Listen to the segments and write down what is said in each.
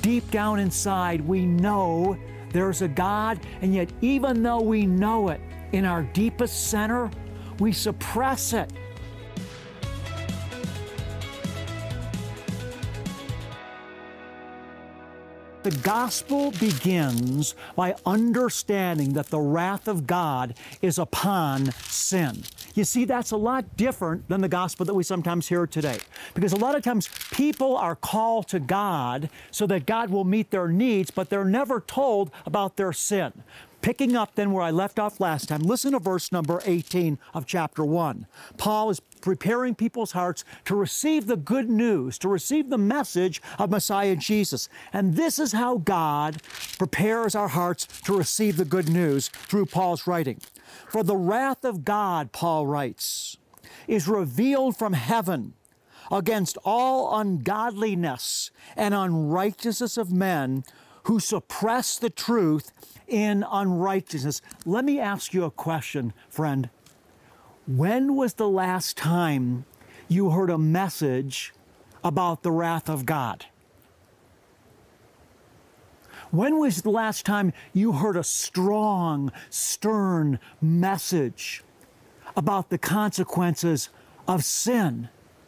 deep down inside, we know there's a God, and yet even though we know it in our deepest center, we suppress it. The gospel begins by understanding that the wrath of God is upon sin. You see, that's a lot different than the gospel that we sometimes hear today. Because a lot of times people are called to God so that God will meet their needs, but they're never told about their sin. Picking up then where I left off last time, listen to verse number 18 of chapter 1. Paul is preparing people's hearts to receive the good news, to receive the message of Messiah Jesus. And this is how God prepares our hearts to receive the good news through Paul's writing. For the wrath of God, Paul writes, is revealed from heaven against all ungodliness and unrighteousness of men who suppress the truth in unrighteousness. Let me ask you a question, friend. When was the last time you heard a message about the wrath of God? When was the last time you heard a strong, stern message about the consequences of sin?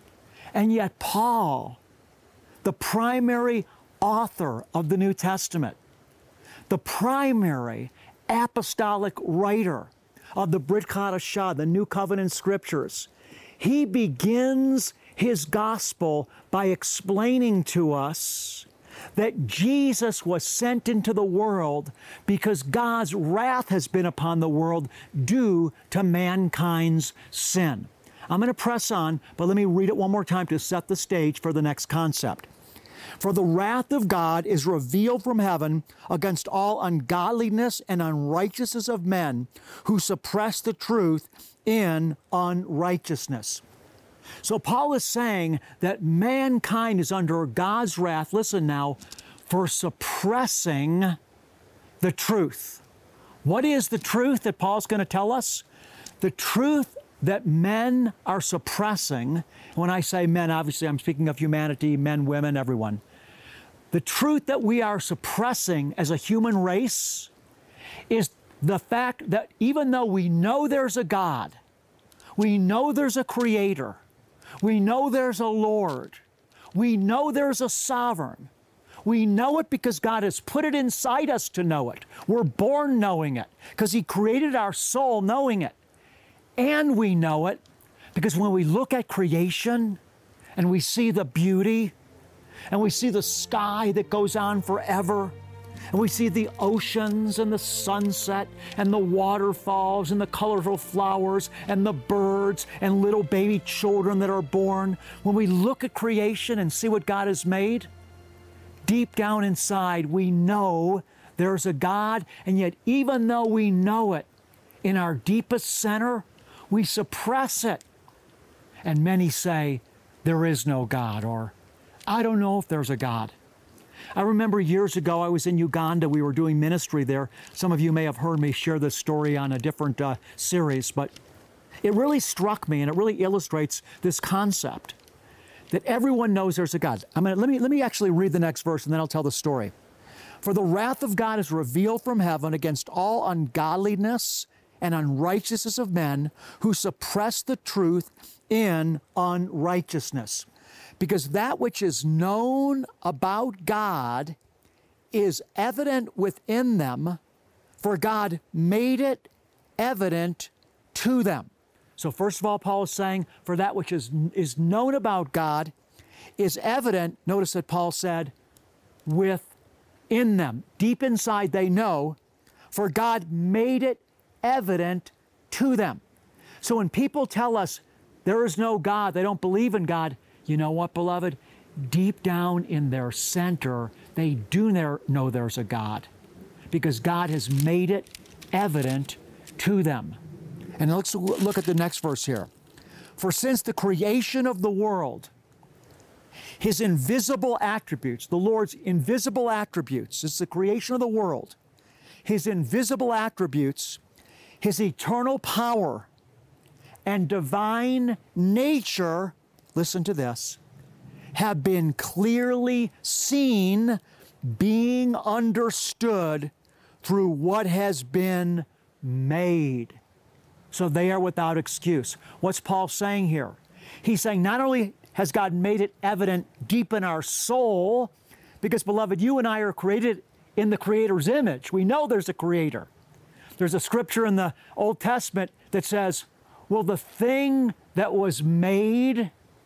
And yet Paul, the primary author of the New Testament, the primary apostolic writer of the Brit Hadashah, the New Covenant Scriptures, he begins his gospel by explaining to us that Jesus was sent into the world because God's wrath has been upon the world due to mankind's sin. I'm going to press on, but let me read it one more time to set the stage for the next concept. For the wrath of God is revealed from heaven against all ungodliness and unrighteousness of men who suppress the truth in unrighteousness. So Paul is saying that mankind is under God's wrath, listen now, for suppressing the truth. What is the truth that Paul's going to tell us? The truth that men are suppressing. When I say men, obviously I'm speaking of humanity, men, women, everyone. The truth that we are suppressing as a human race is the fact that even though we know there's a God, we know there's a Creator, we know there's a Lord, we know there's a Sovereign, we know it because God has put it inside us to know it. We're born knowing it because He created our soul knowing it. And we know it because when we look at creation and we see the beauty and we see the sky that goes on forever, and we see the oceans and the sunset and the waterfalls and the colorful flowers and the birds and little baby children that are born, when we look at creation and see what God has made, deep down inside we know there's a God, and yet even though we know it in our deepest center, we suppress it. And many say, there is no God, or I don't know if there's a God. I remember years ago I was in Uganda. We were doing ministry there. Some of you may have heard me share this story on a different series, but it really struck me and it really illustrates this concept that everyone knows there's a God. Let me actually read the next verse and then I'll tell the story. For the wrath of God is revealed from heaven against all ungodliness and unrighteousness of men who suppress the truth in unrighteousness. Because that which is known about God is evident within them, for God made it evident to them. So first of all, Paul is saying, for that which is known about God is evident, notice that Paul said, within them. Deep inside they know, for God made it evident to them. So when people tell us there is no God, they don't believe in God, you know what, beloved? Deep down in their center, they do know there's a God because God has made it evident to them. And let's look at the next verse here. For since the creation of the world, His invisible attributes, the Lord's invisible attributes, it's the creation of the world, His invisible attributes, His eternal power and divine nature, listen to this, have been clearly seen being understood through what has been made. So they are without excuse. What's Paul saying here? He's saying not only has God made it evident deep in our soul, because, beloved, you and I are created in the Creator's image. We know there's a Creator. There's a scripture in the Old Testament that says, will the thing that was made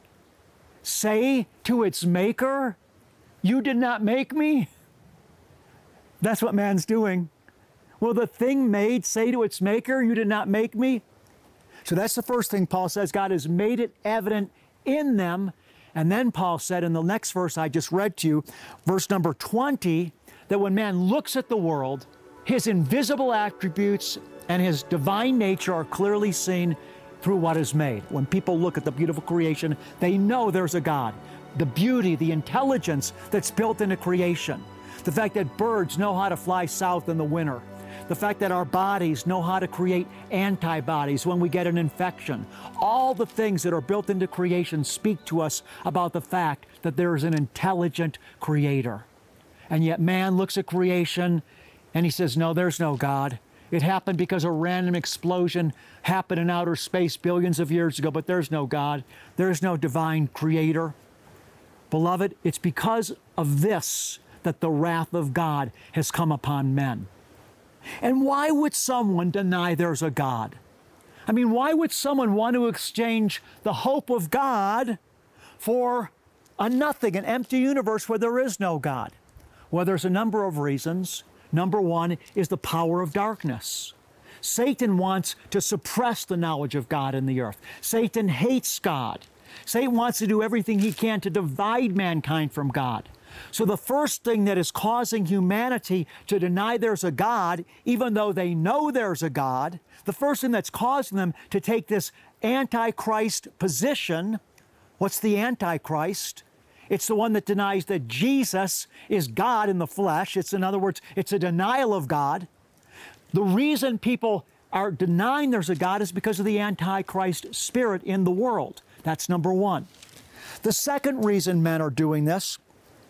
say to its maker, you did not make me? That's what man's doing. Will the thing made say to its maker, you did not make me? So that's the first thing Paul says. God has made it evident in them. And then Paul said in the next verse I just read to you, verse number 20, that when man looks at the world, his invisible attributes and his divine nature are clearly seen through what is made. When people look at the beautiful creation, they know there's a God. The beauty, the intelligence that's built into creation. The fact that birds know how to fly south in the winter. The fact that our bodies know how to create antibodies when we get an infection. All the things that are built into creation speak to us about the fact that there is an intelligent Creator. And yet man looks at creation and he says, no, there's no God. It happened because a random explosion happened in outer space billions of years ago, but there's no God. There's no divine Creator. Beloved, it's because of this that the wrath of God has come upon men. And why would someone deny there's a God? I mean, why would someone want to exchange the hope of God for a nothing, an empty universe where there is no God? Well, there's a number of reasons. Number one is the power of darkness. Satan wants to suppress the knowledge of God in the earth. Satan hates God. Satan wants to do everything he can to divide mankind from God. So the first thing that is causing humanity to deny there's a God, even though they know there's a God, the first thing that's causing them to take this Antichrist position, what's the Antichrist? It's the one that denies that Jesus is God in the flesh. In other words, it's a denial of God. The reason people are denying there's a God is because of the Antichrist spirit in the world. That's number one. The second reason men are doing this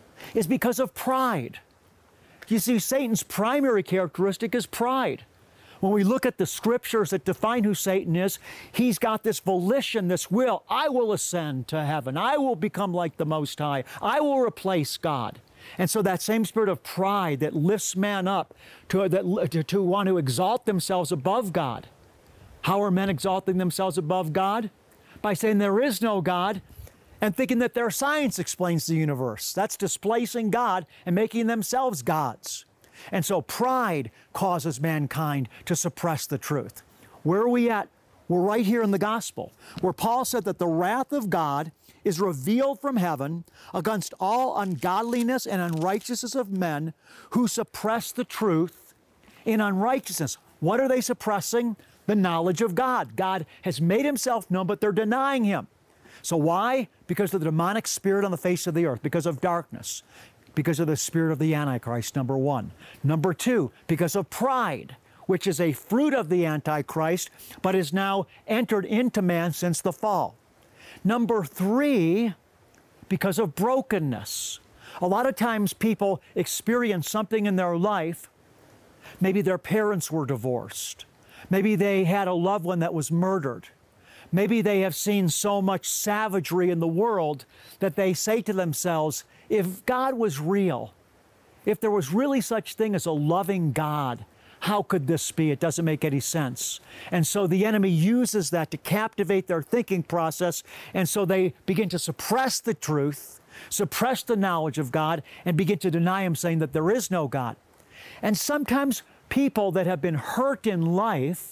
is because of pride. You see, Satan's primary characteristic is pride. When we look at the scriptures that define who Satan is, he's got this volition, this will. I will ascend to heaven. I will become like the Most High. I will replace God. And so that same spirit of pride that lifts man up to want to exalt themselves above God. How are men exalting themselves above God? By saying there is no God and thinking that their science explains the universe. That's displacing God and making themselves gods. And so pride causes mankind to suppress the truth. Where are we at? We're right here in the gospel, where Paul said that the wrath of God is revealed from heaven against all ungodliness and unrighteousness of men who suppress the truth in unrighteousness. What are they suppressing? The knowledge of God. God has made himself known, but they're denying him. So why? Because of the demonic spirit on the face of the earth, because of darkness, because of the spirit of the Antichrist, number one. Number two, because of pride, which is a fruit of the Antichrist, but is now entered into man since the fall. Number three, because of brokenness. A lot of times people experience something in their life. Maybe their parents were divorced. Maybe they had a loved one that was murdered. Maybe they have seen so much savagery in the world that they say to themselves, if God was real, if there was really such thing as a loving God, how could this be? It doesn't make any sense. And so the enemy uses that to captivate their thinking process, and so they begin to suppress the truth, suppress the knowledge of God, and begin to deny him, saying that there is no God. And sometimes people that have been hurt in life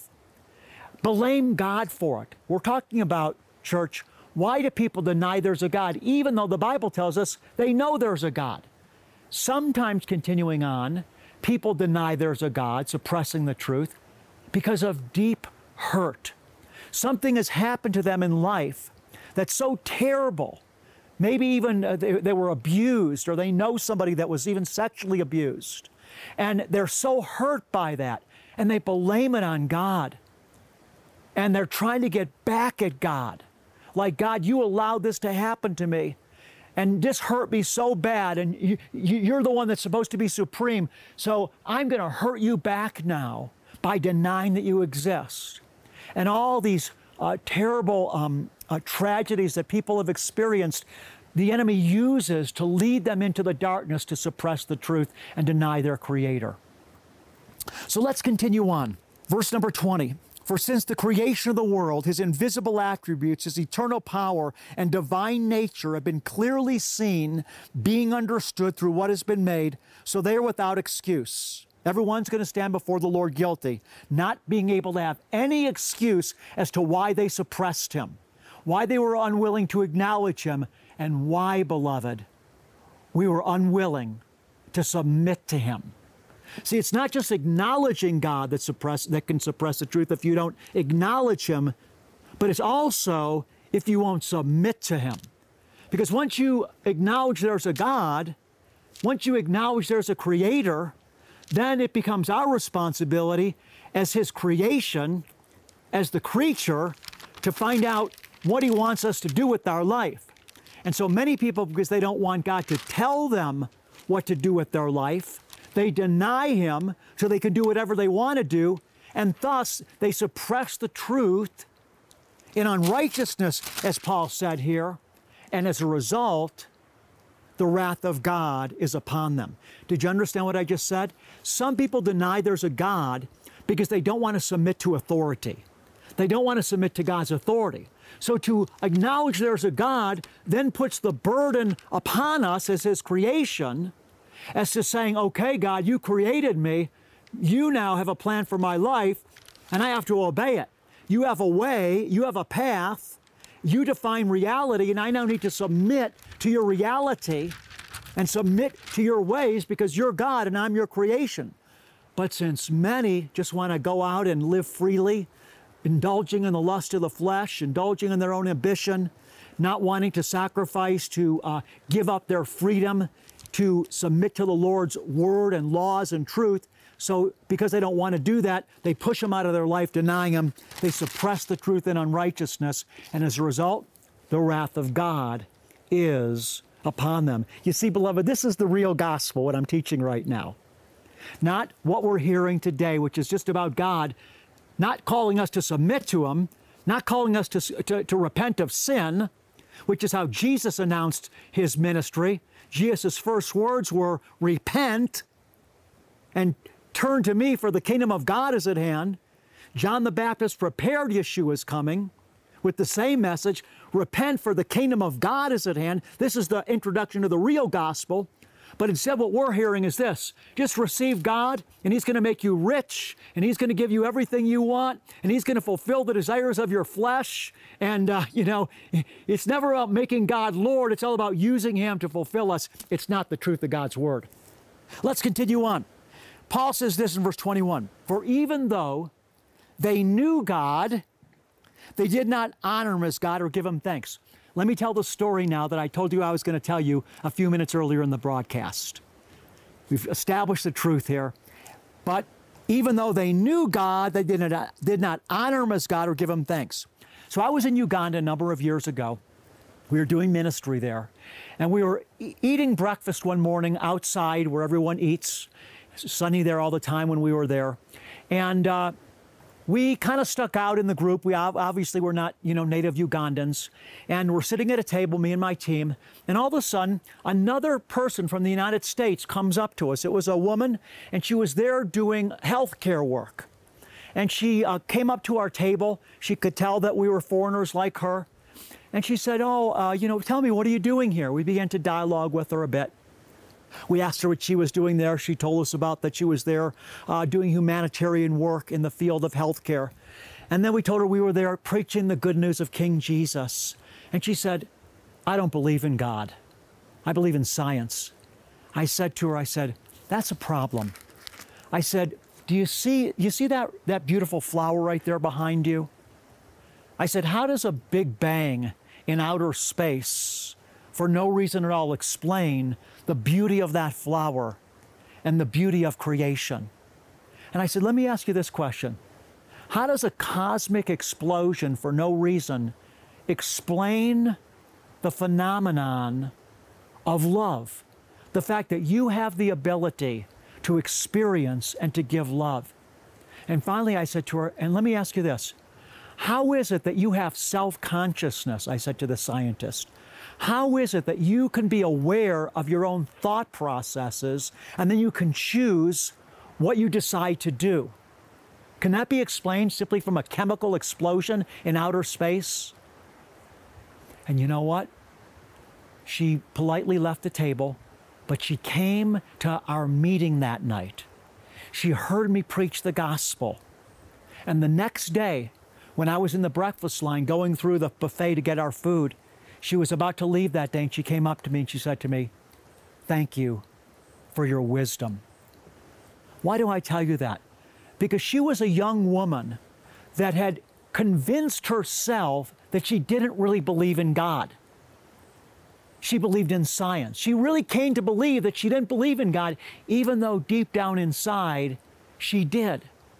blame God for it. We're talking about, church, why do people deny there's a God, even though the Bible tells us they know there's a God? Sometimes, continuing on, people deny there's a God, suppressing the truth, because of deep hurt. Something has happened to them in life that's so terrible. Maybe even they were abused, or they know somebody that was even sexually abused. And they're so hurt by that, and they blame it on God. And they're trying to get back at God. Like, God, you allowed this to happen to me. and this hurt me so bad, and you're the one that's supposed to be supreme, so I'm going to hurt you back now by denying that you exist. And all these terrible tragedies that people have experienced, the enemy uses to lead them into the darkness to suppress the truth and deny their Creator. So let's continue on. Verse number 20. For since the creation of the world, his invisible attributes, his eternal power and divine nature have been clearly seen, being understood through what has been made, so they are without excuse. Everyone's going to stand before the Lord guilty, not being able to have any excuse as to why they suppressed him, why they were unwilling to acknowledge him, and why, beloved, we were unwilling to submit to him. See, it's not just acknowledging God that can suppress the truth if you don't acknowledge him, but it's also if you won't submit to him. Because once you acknowledge there's a God, once you acknowledge there's a Creator, then it becomes our responsibility as his creation, as the creature, to find out what he wants us to do with our life. And so many people, because they don't want God to tell them what to do with their life, they deny him so they can do whatever they want to do, and thus they suppress the truth in unrighteousness, as Paul said here, and as a result, the wrath of God is upon them. Did you understand what I just said? Some people deny there's a God because they don't want to submit to authority. They don't want to submit to God's authority. So to acknowledge there's a God then puts the burden upon us as his creation, as to saying, okay, God, you created me. You now have a plan for my life, and I have to obey it. You have a way, you have a path, you define reality, and I now need to submit to your reality and submit to your ways because you're God and I'm your creation. But since many just want to go out and live freely, indulging in the lust of the flesh, indulging in their own ambition, not wanting to sacrifice, to give up their freedom, to submit to the Lord's word and laws and truth. So because they don't want to do that, they push him out of their life, denying him. They suppress the truth in unrighteousness. And as a result, the wrath of God is upon them. You see, beloved, this is the real gospel, what I'm teaching right now. Not what we're hearing today, which is just about God not calling us to submit to him, not calling us to repent of sin, which is how Jesus announced his ministry. Jesus' first words were, repent and turn to me, for the kingdom of God is at hand. John the Baptist prepared Yeshua's coming with the same message, repent, for the kingdom of God is at hand. This is the introduction to the real gospel. But instead what we're hearing is this: just receive God, and he's going to make you rich, and he's going to give you everything you want, and he's going to fulfill the desires of your flesh. And, it's never about making God Lord. It's all about using him to fulfill us. It's not the truth of God's word. Let's continue on. Paul says this in verse 21, for even though they knew God, they did not honor him as God or give him thanks. Let me tell the story now that I told you I was going to tell you a few minutes earlier in the broadcast. We've established the truth here. But even though they knew God, they did not honor him as God or give him thanks. So I was in Uganda a number of years ago. We were doing ministry there. And we were eating breakfast one morning outside where everyone eats. It's sunny there all the time when we were there. And we kind of stuck out in the group. We obviously were not, native Ugandans. And we're sitting at a table, me and my team. And all of a sudden, another person from the United States comes up to us. It was a woman, and she was there doing healthcare work. And she came up to our table. She could tell that we were foreigners like her. And she said, tell me, what are you doing here? We began to dialogue with her a bit. We asked her what she was doing there. She told us about that she was there doing humanitarian work in the field of healthcare. And then we told her we were there preaching the good news of King Jesus. And she said, I don't believe in God. I believe in science. I said to her, that's a problem. I said, do you see that beautiful flower right there behind you? I said, how does a big bang in outer space for no reason at all explain the beauty of that flower and the beauty of creation? And I said, let me ask you this question. How does a cosmic explosion for no reason explain the phenomenon of love. The fact that you have the ability to experience and to give love. And finally, I said to her, and let me ask you this. How is it that you have self-consciousness? I said to the scientist. How is it that you can be aware of your own thought processes and then you can choose what you decide to do? Can that be explained simply from a chemical explosion in outer space? And you know what? She politely left the table, but she came to our meeting that night. She heard me preach the gospel. And the next day, when I was in the breakfast line going through the buffet to get our food, she was about to leave that day and she came up to me and she said to me, "Thank you for your wisdom." Why do I tell you that? Because she was a young woman that had convinced herself that she didn't really believe in God. She believed in science. She really came to believe that she didn't believe in God, even though deep down inside she did.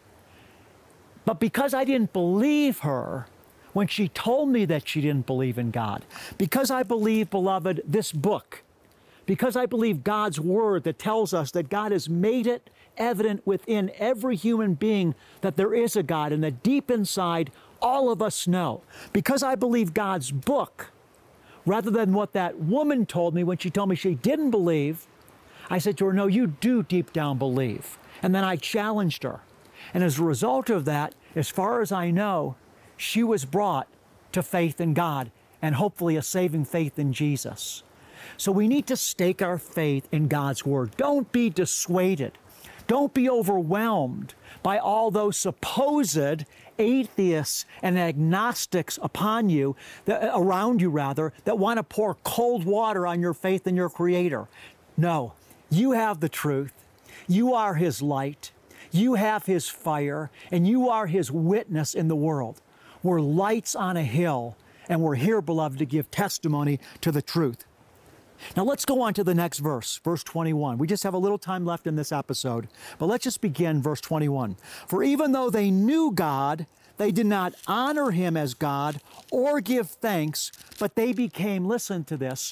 But because I didn't believe her when she told me that she didn't believe in God, because I believe, beloved, this book, because I believe God's word that tells us that God has made it evident within every human being that there is a God and that deep inside all of us know, because I believe God's book, rather than what that woman told me when she told me she didn't believe, I said to her, "No, you do deep down believe." And then I challenged her. And as a result of that, as far as I know, she was brought to faith in God and hopefully a saving faith in Jesus. So we need to stake our faith in God's word. Don't be dissuaded. Don't be overwhelmed by all those supposed atheists and agnostics upon you, around you rather, that want to pour cold water on your faith in your Creator. No, you have the truth. You are His light. You have His fire, and you are His witness in the world. We're lights on a hill, and we're here, beloved, to give testimony to the truth. Now let's go on to the next verse, verse 21. We just have a little time left in this episode, but let's just begin verse 21. "For even though they knew God, they did not honor Him as God or give thanks, but they became," listen to this,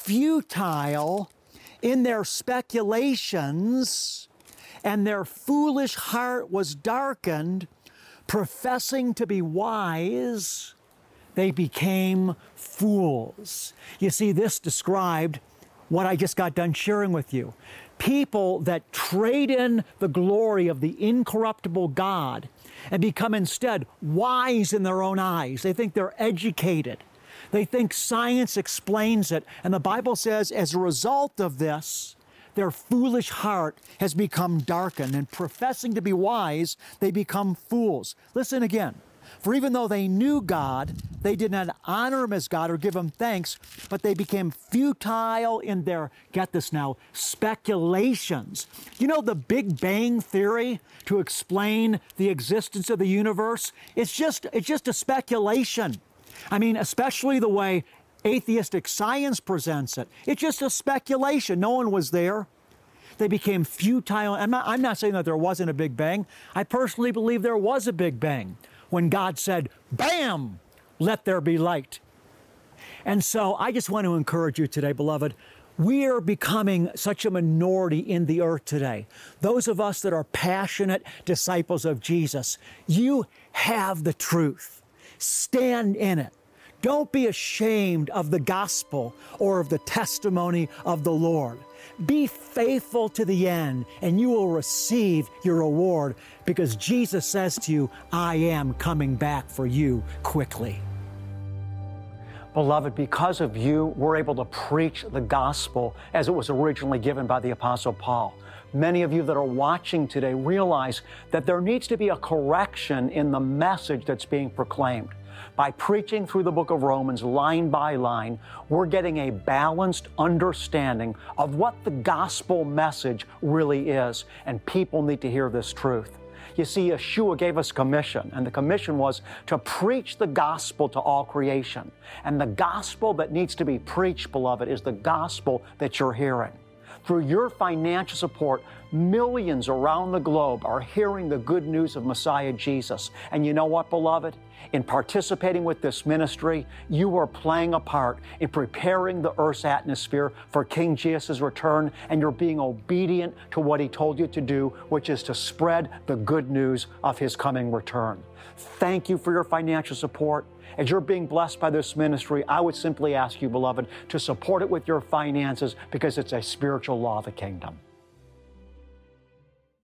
"futile in their speculations, and their foolish heart was darkened. Professing to be wise, they became fools." You see, this described what I just got done sharing with you. People that trade in the glory of the incorruptible God and become instead wise in their own eyes. They think they're educated. They think science explains it. And the Bible says, as a result of this, their foolish heart has become darkened, and professing to be wise, they become fools. Listen again. "For even though they knew God, they did not honor Him as God or give Him thanks, but they became futile in their," get this now, "speculations." You know the Big Bang Theory to explain the existence of the universe? It's just a speculation. I mean, especially the way atheistic science presents it. It's just a speculation. No one was there. They became futile. I'm not saying that there wasn't a Big Bang. I personally believe there was a Big Bang when God said, "Bam, let there be light." And so I just want to encourage you today, beloved, we are becoming such a minority in the earth today. Those of us that are passionate disciples of Jesus, you have the truth. Stand in it. Don't be ashamed of the gospel or of the testimony of the Lord. Be faithful to the end, and you will receive your reward, because Jesus says to you, "I am coming back for you quickly." Beloved, because of you, we're able to preach the gospel as it was originally given by the Apostle Paul. Many of you that are watching today realize that there needs to be a correction in the message that's being proclaimed. By preaching through the book of Romans line by line, we're getting a balanced understanding of what the gospel message really is, and people need to hear this truth. You see, Yeshua gave us commission, and the commission was to preach the gospel to all creation. And the gospel that needs to be preached, beloved, is the gospel that you're hearing. Through your financial support, millions around the globe are hearing the good news of Messiah Jesus. And you know what, beloved? In participating with this ministry, you are playing a part in preparing the earth's atmosphere for King Jesus' return, and you're being obedient to what He told you to do, which is to spread the good news of His coming return. Thank you for your financial support. As you're being blessed by this ministry, I would simply ask you, beloved, to support it with your finances because it's a spiritual law of the kingdom.